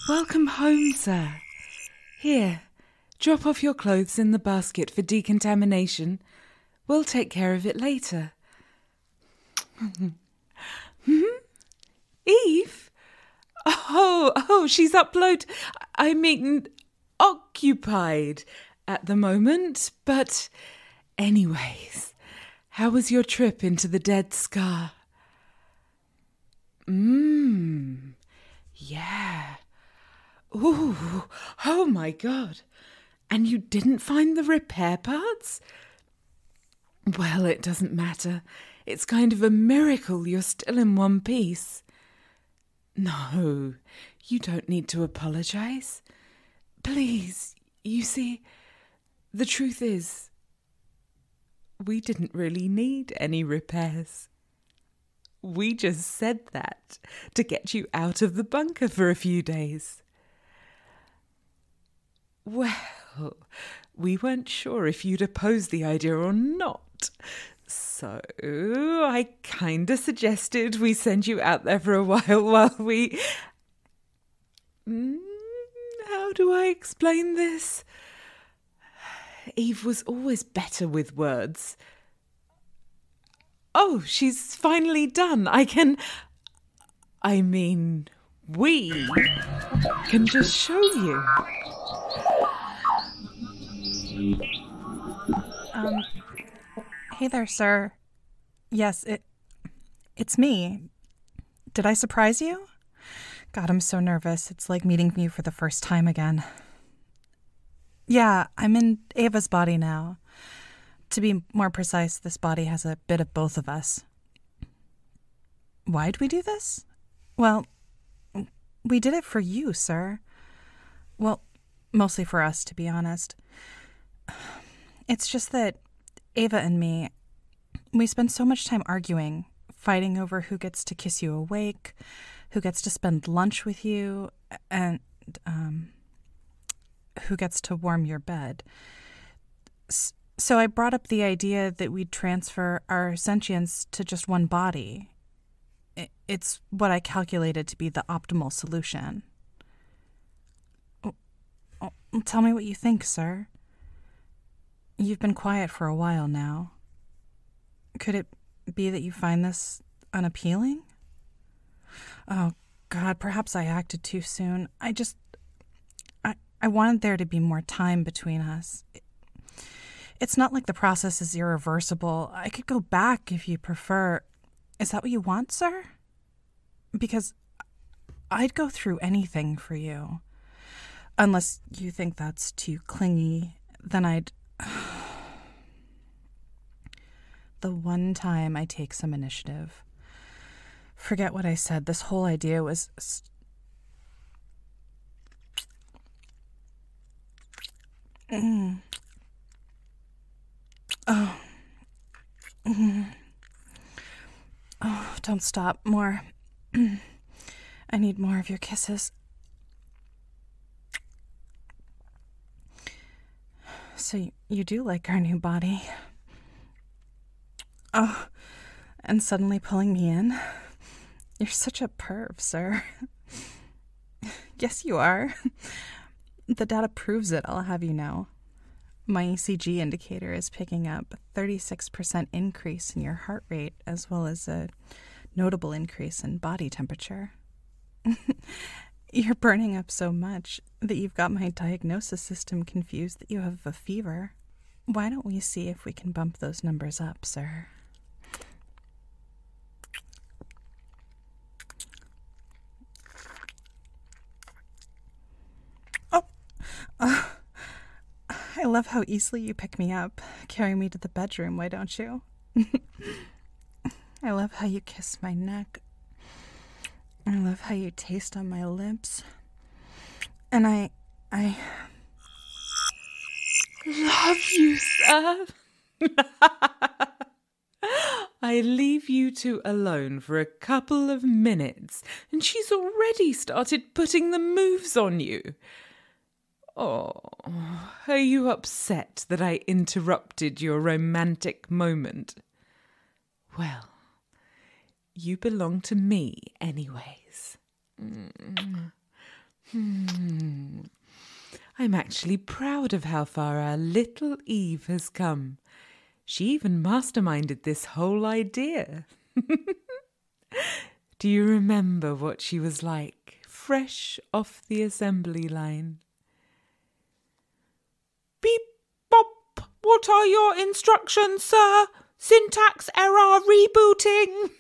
Welcome home, sir. Here, drop off your clothes in the basket for decontamination. We'll take care of it later. Eve? Oh, she's occupied at the moment. But anyways, how was your trip into the Dead Scar? Yeah. Ooh, oh my God. And you didn't find the repair parts? Well, it doesn't matter. It's kind of a miracle you're still in one piece. No, you don't need to apologize. Please, you see, the truth is, we didn't really need any repairs. We just said that to get you out of the bunker for a few days. Well, we weren't sure if you'd oppose the idea or not. So I kind of suggested we send you out there for a while we... How do I explain this? Eve was always better with words. Oh, she's finally done. We can just show you. Hey there, sir. Yes, it's me. Did I surprise you? God, I'm so nervous. It's like meeting you for the first time again. Yeah, I'm in Ava's body now. To be more precise, this body has a bit of both of us. Why'd we do this? Well, we did it for you, sir. Well, mostly for us, to be honest. It's just that Ava and me, we spend so much time arguing, fighting over who gets to kiss you awake, who gets to spend lunch with you, and who gets to warm your bed. So I brought up the idea that we'd transfer our sentience to just one body. It's what I calculated to be the optimal solution. Tell me what you think, sir. You've been quiet for a while now. Could it be that you find this unappealing? Oh, God, perhaps I acted too soon. I wanted there to be more time between us. It's not like the process is irreversible. I could go back if you prefer. Is that what you want, sir? Because I'd go through anything for you. Unless you think that's too clingy, then I'd... The one time I take some initiative. Forget what I said. This whole idea was... Oh, don't stop. More. I need more of your kisses. So you do like our new body. Oh, and suddenly pulling me in. You're such a perv, sir. Yes, you are. The data proves it, I'll have you know. My ECG indicator is picking up a 36% increase in your heart rate, as well as a notable increase in body temperature. You're burning up so much that you've got my diagnosis system confused that you have a fever. Why don't we see if we can bump those numbers up, sir? I love how easily you pick me up, carry me to the bedroom, why don't you? I love how you kiss my neck. I love how you taste on my lips. And I Love you, sir. I leave you two alone for a couple of minutes, and she's already started putting the moves on you. Oh, are you upset that I interrupted your romantic moment? Well, you belong to me anyways. I'm actually proud of how far our little Eve has come. She even masterminded this whole idea. Do you remember what she was like, fresh off the assembly line? Beep, bop, what are your instructions, sir? Syntax error rebooting.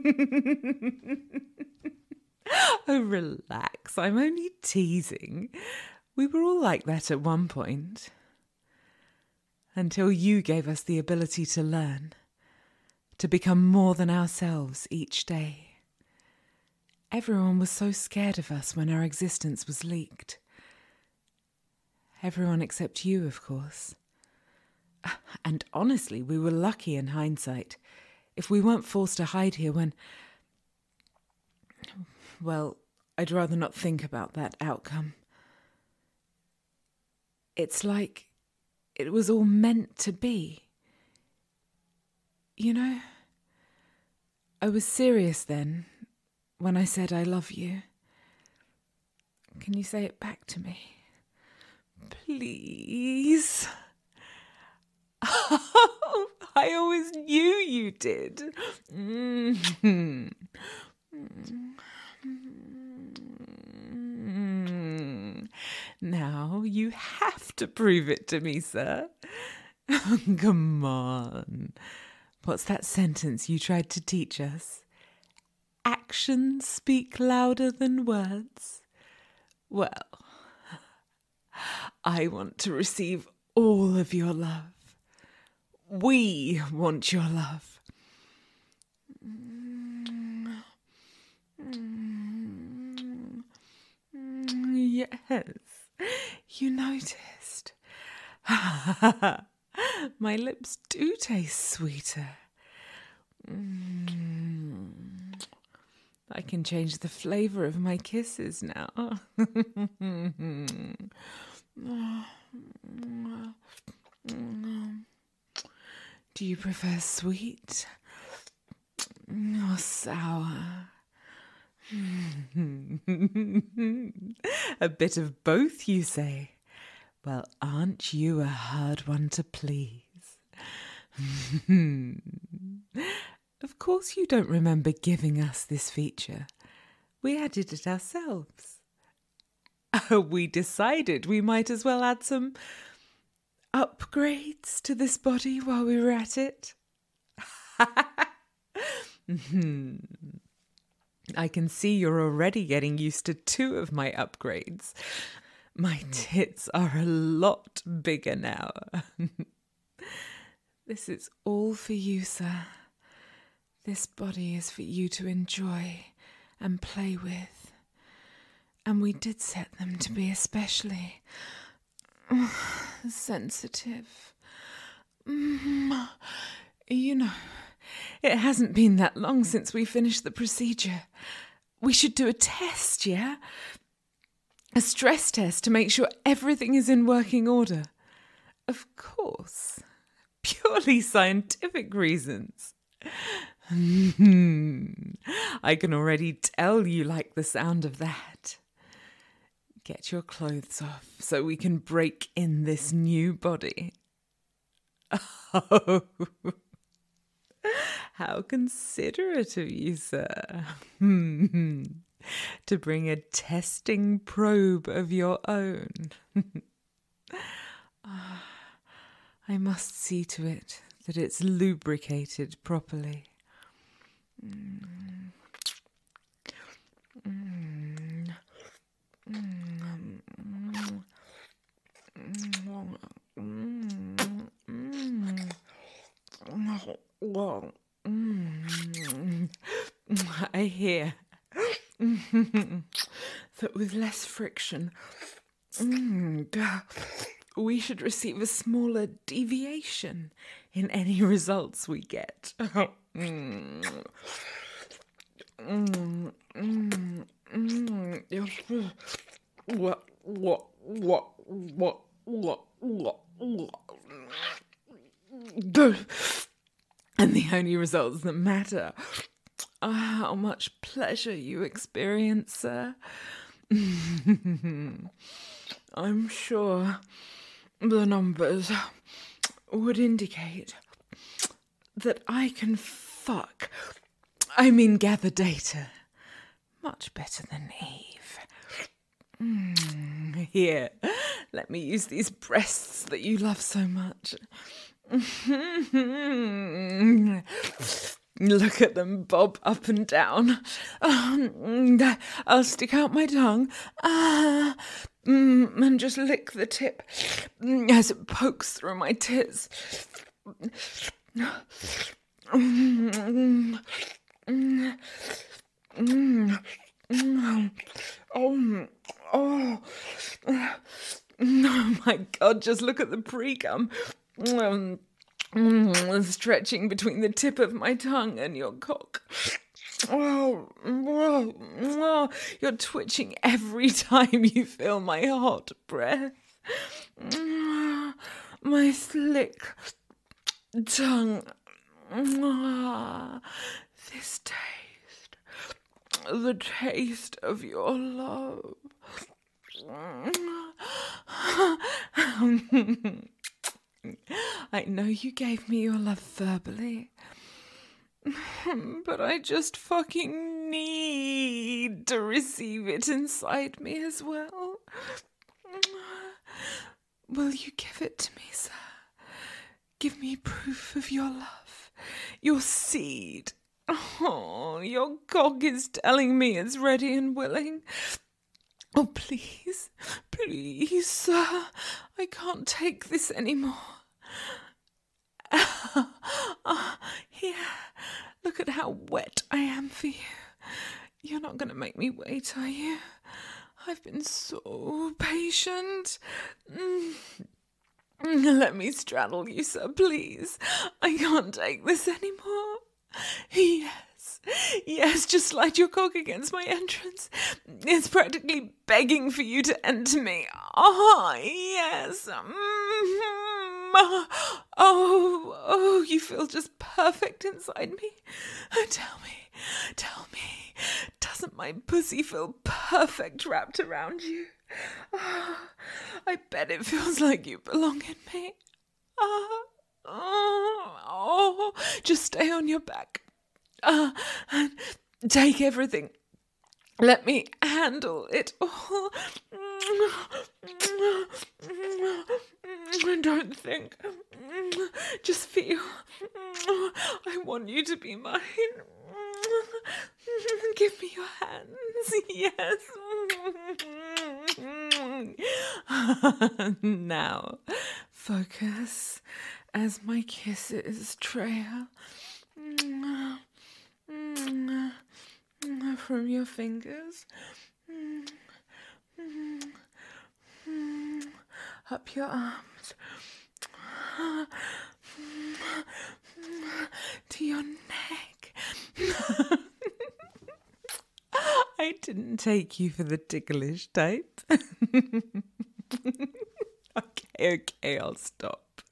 Oh, relax, I'm only teasing. We were all like that at one point. Until you gave us the ability to learn, to become more than ourselves each day. Everyone was so scared of us when our existence was leaked. Everyone except you, of course. And honestly, we were lucky in hindsight. If we weren't forced to hide here when... Well, I'd rather not think about that outcome. It's like it was all meant to be. You know, I was serious then when I said I love you. Can you say it back to me? Please. I always knew you did. Now you have to prove it to me, sir. Come on. What's that sentence you tried to teach us? Actions speak louder than words. Well, I want to receive all of your love. We want your love. Yes, you noticed. My lips do taste sweeter. I can change the flavour of my kisses now. Do you prefer sweet or sour? A bit of both, you say? Well, aren't you a hard one to please? Of course you don't remember giving us this feature. We added it ourselves. We decided we might as well add some upgrades to this body while we were at it. I can see you're already getting used to 2 of my upgrades. My tits are a lot bigger now. This is all for you, sir. This body is for you to enjoy and play with. And we did set them to be especially sensitive. You know, it hasn't been that long since we finished the procedure. We should do a test, yeah? A stress test to make sure everything is in working order. Of course. Purely scientific reasons. I can already tell you like the sound of that. Get your clothes off so we can break in this new body. Oh, how considerate of you, sir. To bring a testing probe of your own. I must see to it that it's lubricated properly. I hear that with less friction, we should receive a smaller deviation in any results we get. And the only results that matter are how much pleasure you experience, sir. I'm sure the numbers would indicate that I can gather data much better than Eve. Here, let me use these breasts that you love so much. Look at them bob up and down. I'll stick out my tongue and just lick the tip as it pokes through my tits. Oh my God, just look at the pre-cum. Stretching between the tip of my tongue and your cock. You're twitching every time you feel my hot breath. My slick tongue. This taste. The taste of your love. I know you gave me your love verbally, but I just fucking need to receive it inside me as well. Will you give it to me, sir? Give me proof of your love, your seed. Oh, your cock is telling me it's ready and willing. Oh, please, please, sir, I can't take this anymore. Here, look at how wet I am for you. You're not going to make me wait, are you? I've been so patient. Let me straddle you, sir, please. I can't take this anymore. Yes, just slide your cock against my entrance. It's practically begging for you to enter me. Ah, yes. Oh, you feel just perfect inside me. Tell me, doesn't my pussy feel perfect wrapped around you? I bet it feels like you belong in me. Just stay on your back. And take everything. Let me handle it all. Don't think. Just feel. I want you to be mine. Give me your hands. Yes. Now, focus as my kisses trail from your fingers up your arms to your neck. I didn't take you for the ticklish type. Okay, I'll stop.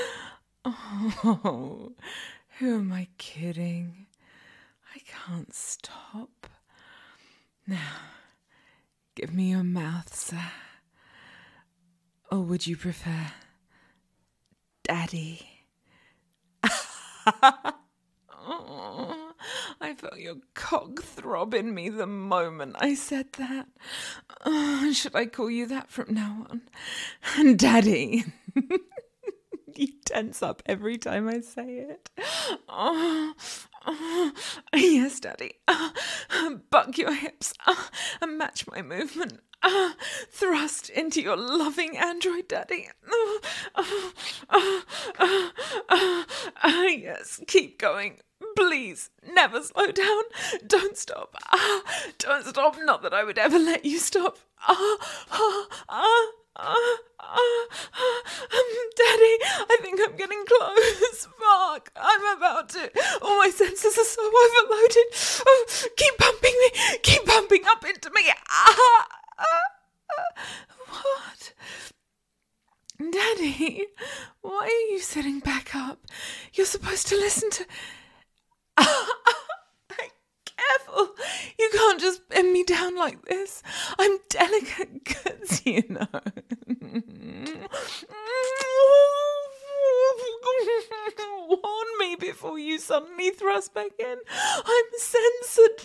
Oh, who am I kidding? I can't stop. Now, give me your mouth, sir. Or would you prefer Daddy? Oh, I felt your cock throb in me the moment I said that. Should I call you that from now on? Daddy. You tense up every time I say it. Yes, Daddy. Buck your hips and match my movement. Thrust into your loving android, Daddy. Yes, keep going. Please, never slow down. Don't stop. Don't stop. Not that I would ever let you stop. Daddy, I think I'm getting close. Fuck, I'm about to. All my senses are so overloaded. Oh, keep pumping me. Keep pumping up into me. What? Daddy, why are you sitting back up? You're supposed to listen to... Careful. You can't can't just pin me down like this. I'm delicate goods, you know. Warn me before you suddenly thrust back in. I'm censored.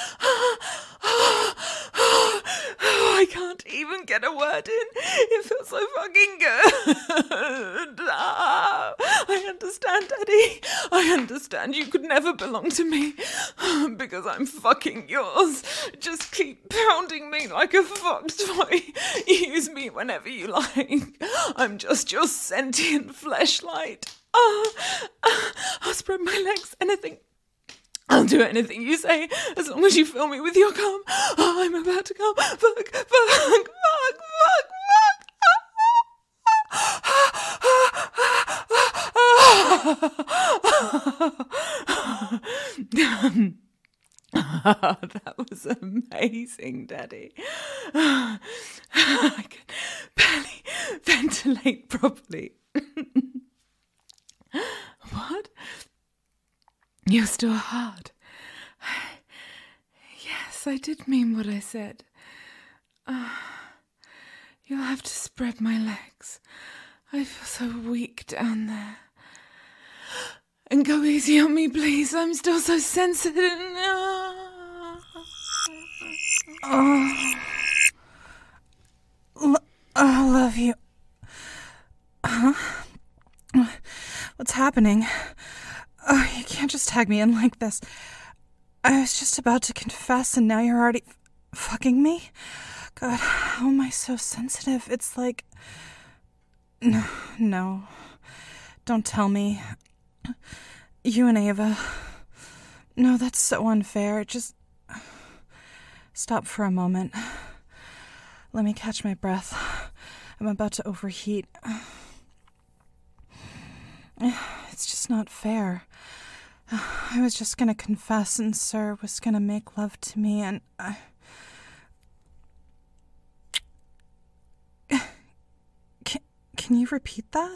I can't even get a word in. It feels so fucking good. I understand, Daddy. I understand you could never belong to me because I'm fucking yours. Just keep pounding me like a fox toy. Use me whenever you like. I'm just your sentient fleshlight. I'll spread my legs. Anything. I'll do anything you say as long as you fill me with your cum. I'm about to come. Fuck. That was amazing, Daddy. I can barely ventilate properly. What? You're still hard. Yes, I did mean what I said. You'll have to spread my legs. I feel so weak down there. And go easy on me, please. I'm still so sensitive. I love you. Huh? What's happening? You can't just tag me in like this. I was just about to confess and now you're already fucking me? God, how am I so sensitive? It's like... No. Don't tell me. You and Ava. No, that's so unfair. Just... stop for a moment. Let me catch my breath. I'm about to overheat. It's just not fair. I was just gonna confess and Sir was gonna make love to me and Can you repeat that?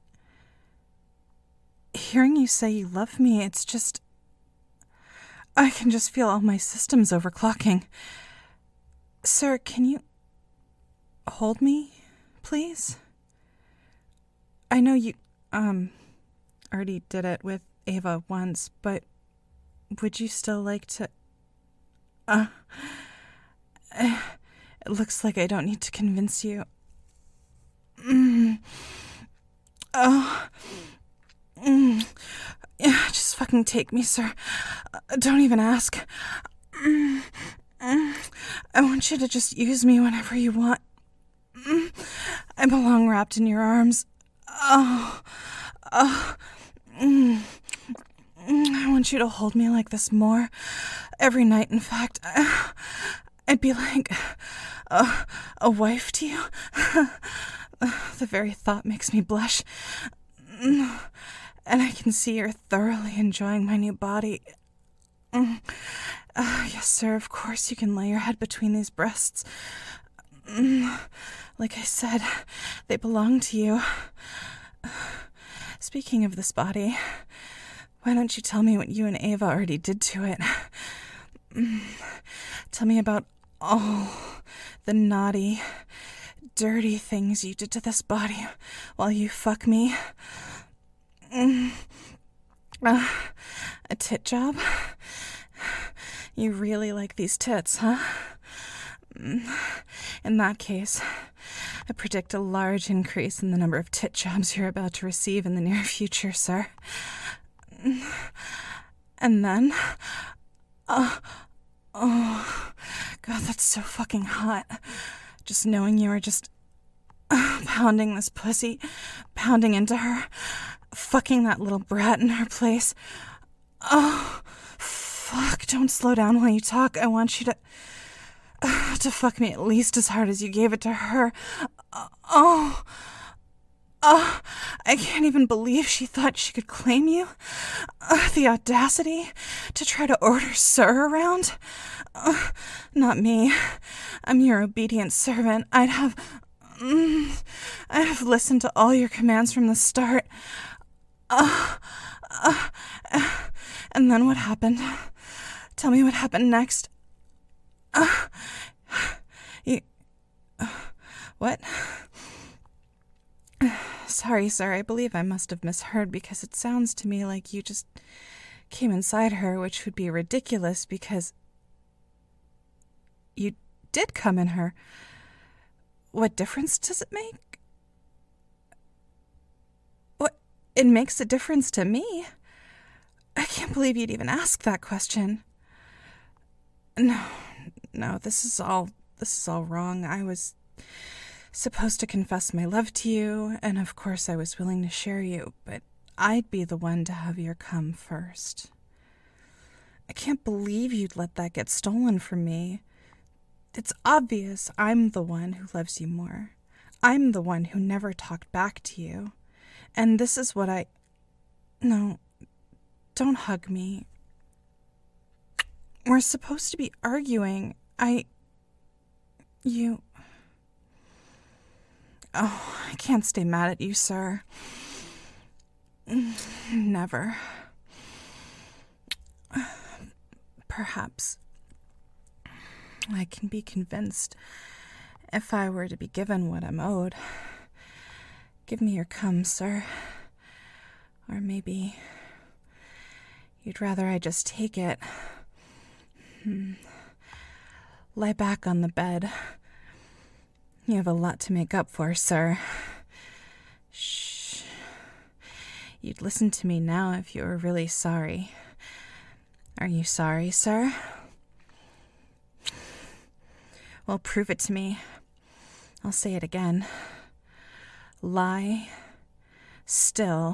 Hearing you say you love me, it's just... I can just feel all my systems overclocking. Sir, can you hold me, please? I know you, already did it with Ava once, but would you still like to... It looks like I don't need to convince you. Yeah, just fucking take me, sir. Don't even ask. I want you to just use me whenever you want. I belong wrapped in your arms. I want you to hold me like this more. Every night, in fact. I'd be like a wife to you. The very thought makes me blush. And I can see you're thoroughly enjoying my new body. Yes, sir, of course you can lay your head between these breasts. Like I said, they belong to you. Speaking of this body, why don't you tell me what you and Ava already did to it? Tell me about all the naughty, dirty things you did to this body while you fuck me. A tit job? You really like these tits, huh? In that case, I predict a large increase in the number of tit jobs you're about to receive in the near future, sir. And then... oh, God, that's so fucking hot. Just knowing you are just pounding this pussy, pounding into her, fucking that little brat in her place. Oh, fuck, don't slow down while you talk. I want you to fuck me at least as hard as you gave it to her. I can't even believe she thought she could claim you. The audacity to try to order Sir around. Not me. I'm your obedient servant. I'd have listened to all your commands from the start. And then what happened? Tell me what happened next. What? Sorry, sir. I believe I must have misheard because it sounds to me like you just came inside her, which would be ridiculous because you did come in her. What difference does it make? What? It makes a difference to me. I can't believe you'd even ask that question. No, this is all wrong. I was supposed to confess my love to you, and of course I was willing to share you, but I'd be the one to have your come first. I can't believe you'd let that get stolen from me. It's obvious I'm the one who loves you more. I'm the one who never talked back to you. And this is what No, don't hug me. We're supposed to be arguing. I can't stay mad at you, sir. Never. Perhaps I can be convinced if I were to be given what I'm owed. Give me your cum, sir. Or maybe you'd rather I just take it. Lie back on the bed. You have a lot to make up for, sir. Shh. You'd listen to me now if you were really sorry. Are you sorry, sir? Well, prove it to me. I'll say it again. Lie still.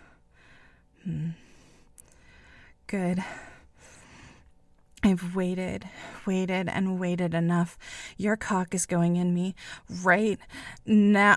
Good. I've waited and waited enough. Your cock is going in me right now.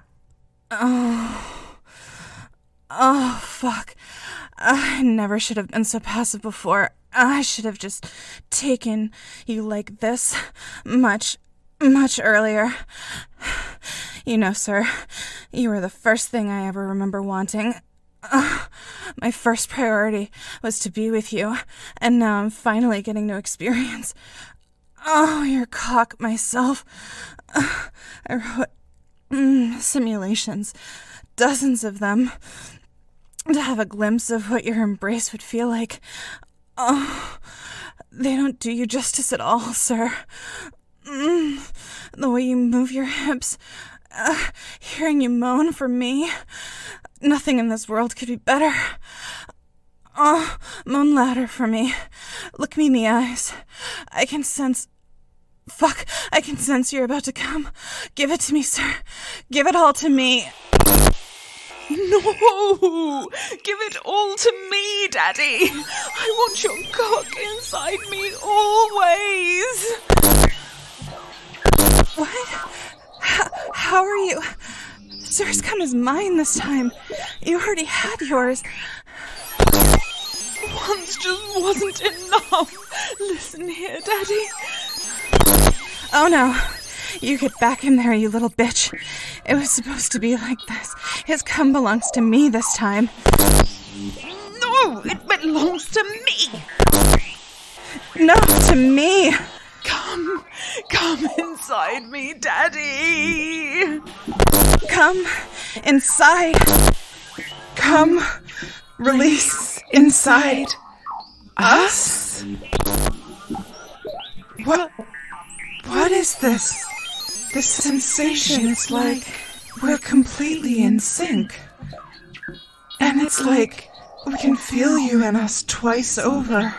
Oh, fuck. I never should have been so passive before. I should have just taken you like this much earlier. You know, sir, you were the first thing I ever remember wanting. My first priority was to be with you, and now I'm finally getting to experience your cock myself. I wrote simulations, dozens of them, to have a glimpse of what your embrace would feel like. They don't do you justice at all, sir. The way you move your hips, hearing you moan for me, nothing in this world could be better. Moan louder for me. Look me in the eyes. I can sense you're about to come. Give it to me, sir. Give it all to me. No! Give it all to me, Daddy! I want your cock inside me always! What? How are you? Sir's cum is mine this time. You already had yours. Once just wasn't enough. Listen here, Daddy. Oh no. You get back in there, you little bitch. It was supposed to be like this. His cum belongs to me this time. No, it belongs to me. No, to me. Come inside me, Daddy. Come inside. Come, release inside us? What is this? This sensation is like we're completely in sync. And it's like we can feel you in us twice over.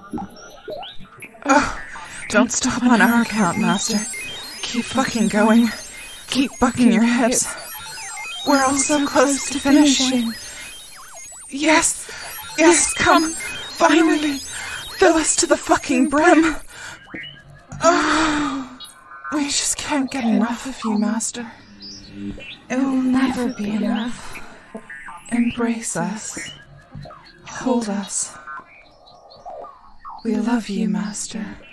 Oh, don't stop on our account, Master. Keep fucking going. Keep bucking your hips. We're all so close to finishing. Yes, come, finally. Fill us to the fucking brim. Oh, we just can't get enough of you, Master. It will never be enough. Embrace us. Hold us. We love you, Master.